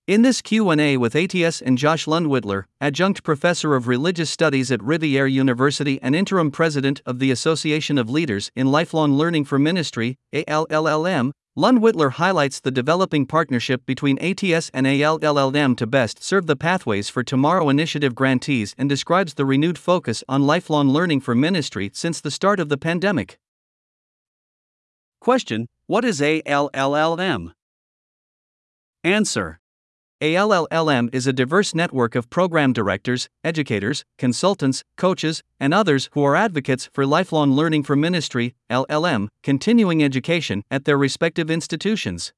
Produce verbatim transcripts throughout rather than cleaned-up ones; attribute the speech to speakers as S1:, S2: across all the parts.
S1: In this Q and A with A T S and Josh Lundwitler, Adjunct Professor of Religious Studies at Riviere University and Interim President of the Association of Leaders in Lifelong Learning for Ministry, A L L L M, Lundwitler highlights the developing partnership between A T S and A L L L M to best serve the Pathways for Tomorrow initiative grantees and describes the renewed focus on lifelong learning for ministry since the start of the pandemic. Question: What is A L L L M? Answer: A L L L M is a diverse network of program directors, educators, consultants, coaches, and others who are advocates for lifelong learning for ministry, L L M, continuing education at their respective institutions.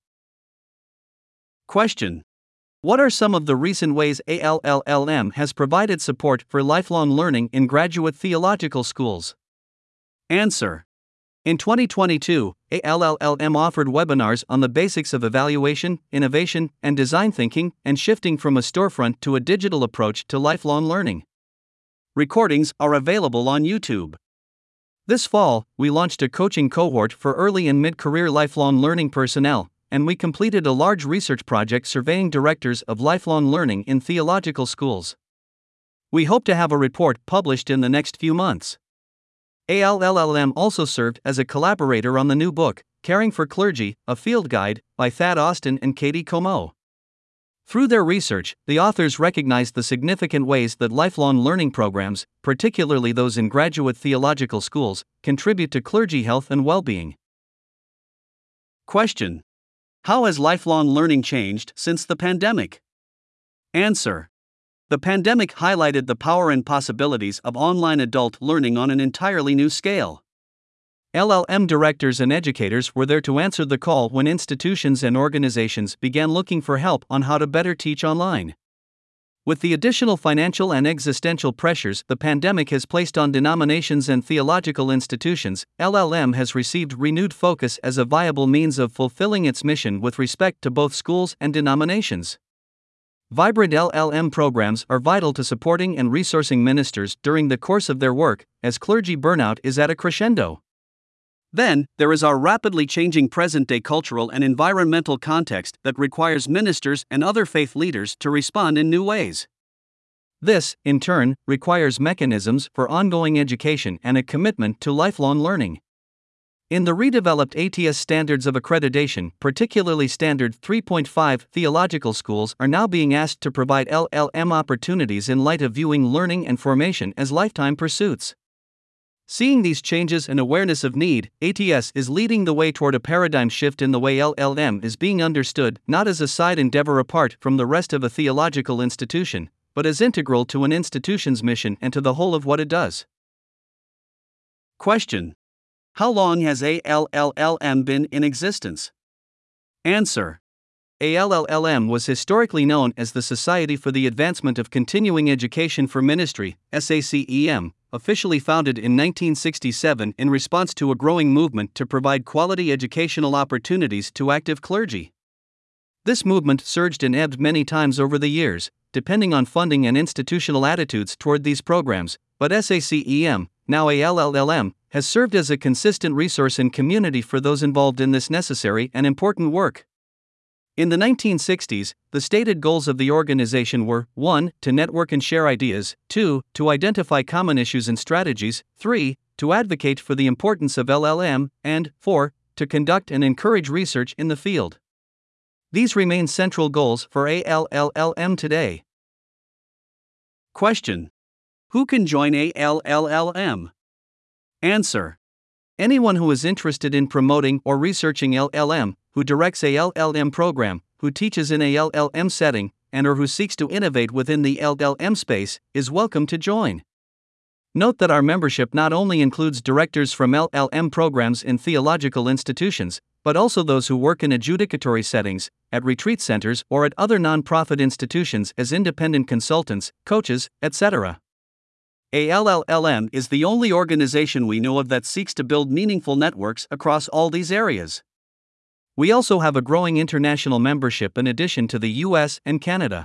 S1: Question: What are some of the recent ways A L L L M has provided support for lifelong learning in graduate theological schools? Answer: In twenty twenty-two, A L L L M offered webinars on the basics of evaluation, innovation, and design thinking, and shifting from a storefront to a digital approach to lifelong learning. Recordings are available on YouTube. This fall, we launched a coaching cohort for early and mid-career lifelong learning personnel, and we completed a large research project surveying directors of lifelong learning in theological schools. We hope to have a report published in the next few months. A L L L M also served as a collaborator on the new book, Caring for Clergy, a Field Guide, by Thad Austin and Katie Comeau. Through their research, the authors recognized the significant ways that lifelong learning programs, particularly those in graduate theological schools, contribute to clergy health and well-being. Question: How has lifelong learning changed since the pandemic? Answer: The pandemic highlighted the power and possibilities of online adult learning on an entirely new scale. L L M directors and educators were there to answer the call when institutions and organizations began looking for help on how to better teach online. With the additional financial and existential pressures the pandemic has placed on denominations and theological institutions, L L M has received renewed focus as a viable means of fulfilling its mission with respect to both schools and denominations. Vibrant L L M programs are vital to supporting and resourcing ministers during the course of their work, as clergy burnout is at a crescendo. Then, there is our rapidly changing present-day cultural and environmental context that requires ministers and other faith leaders to respond in new ways. This, in turn, requires mechanisms for ongoing education and a commitment to lifelong learning. In the redeveloped A T S standards of accreditation, particularly Standard three point five, theological schools are now being asked to provide L L M opportunities in light of viewing learning and formation as lifetime pursuits. Seeing these changes and awareness of need, A T S is leading the way toward a paradigm shift in the way L L M is being understood, not as a side endeavor apart from the rest of a theological institution, but as integral to an institution's mission and to the whole of what it does. Question: How long has A L L L M been in existence? Answer: A L L L M was historically known as the Society for the Advancement of Continuing Education for Ministry, S A C E M, officially founded in nineteen sixty-seven in response to a growing movement to provide quality educational opportunities to active clergy. This movement surged and ebbed many times over the years, depending on funding and institutional attitudes toward these programs, but S A C E M, now A L L L M, has served as a consistent resource and community for those involved in this necessary and important work. In the nineteen sixties, the stated goals of the organization were one To network and share ideas, two To identify common issues and strategies, three To advocate for the importance of L L M, and four To conduct and encourage research in the field. These remain central goals for A L L L M today. Question: Who can join A L L L M? Answer: Anyone who is interested in promoting or researching L L M, who directs a L L M program, who teaches in a L L M setting, and or who seeks to innovate within the L L M space, is welcome to join. Note that our membership not only includes directors from L L M programs in theological institutions, but also those who work in adjudicatory settings, at retreat centers or at other non-profit institutions as independent consultants, coaches, et cetera. A L L L M is the only organization we know of that seeks to build meaningful networks across all these areas. We also have a growing international membership in addition to the U S and Canada.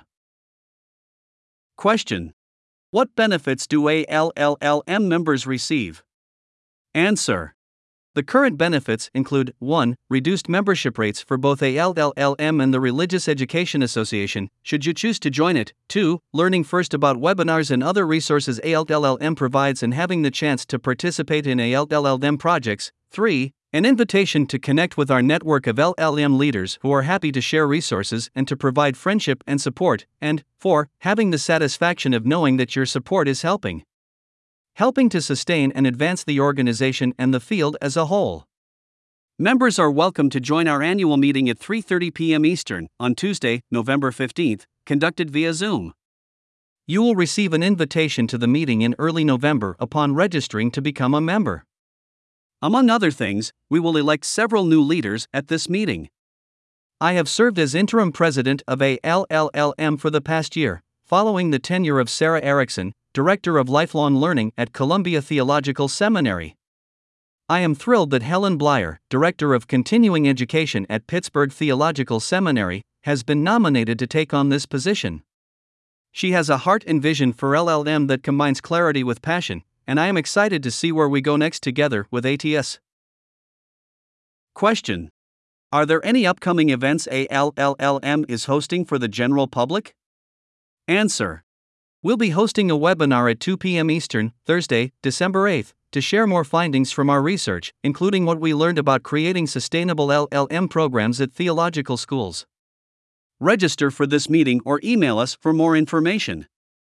S1: Question: What benefits do A L L L M members receive? Answer: The current benefits include one Reduced membership rates for both A L L L M and the Religious Education Association, should you choose to join it. two Learning first about webinars and other resources A L L L M provides and having the chance to participate in A L L L M projects. three An invitation to connect with our network of L L M leaders who are happy to share resources and to provide friendship and support. And four Having the satisfaction of knowing that your support is helping. Helping to sustain and advance the organization and the field as a whole. Members are welcome to join our annual meeting at three thirty p.m. Eastern on Tuesday, November fifteenth, conducted via Zoom. You will receive an invitation to the meeting in early November upon registering to become a member. Among other things, we will elect several new leaders at this meeting. I have served as interim president of A L L L M for the past year, following the tenure of Sarah Erickson, Director of Lifelong Learning at Columbia Theological Seminary. I am thrilled that Helen Blyer, Director of Continuing Education at Pittsburgh Theological Seminary, has been nominated to take on this position. She has a heart and vision for L L M that combines clarity with passion, and I am excited to see where we go next together with A T S. Question: Are there any upcoming events A L L L M is hosting for the general public? Answer: We'll be hosting a webinar at two p.m. Eastern, Thursday, December eighth, to share more findings from our research, including what we learned about creating sustainable L L M programs at theological schools. Register for this meeting or email us for more information.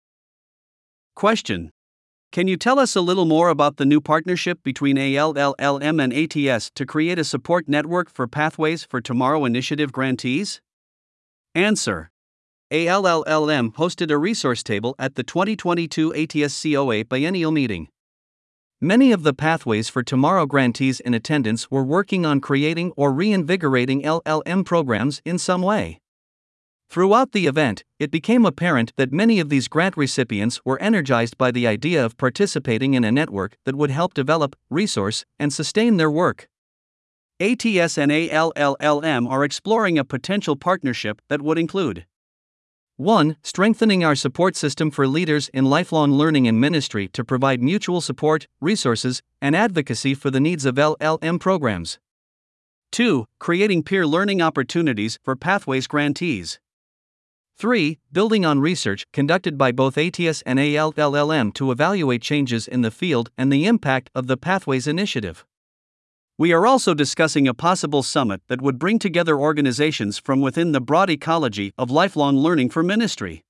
S1: Question: Can you tell us a little more about the new partnership between A L L L M and A T S to create a support network for Pathways for Tomorrow initiative grantees? Answer: A L L L M hosted a resource table at the twenty twenty-two A T S C O A biennial meeting. Many of the Pathways for Tomorrow grantees in attendance were working on creating or reinvigorating L L M programs in some way. Throughout the event, it became apparent that many of these grant recipients were energized by the idea of participating in a network that would help develop, resource, and sustain their work. A T S and A L L L M are exploring a potential partnership that would include one Strengthening our support system for leaders in lifelong learning and ministry to provide mutual support, resources, and advocacy for the needs of L L M programs. two Creating peer learning opportunities for Pathways grantees. three Building on research conducted by both A T S and A L L L M to evaluate changes in the field and the impact of the Pathways initiative. We are also discussing a possible summit that would bring together organizations from within the broad ecology of lifelong learning for ministry.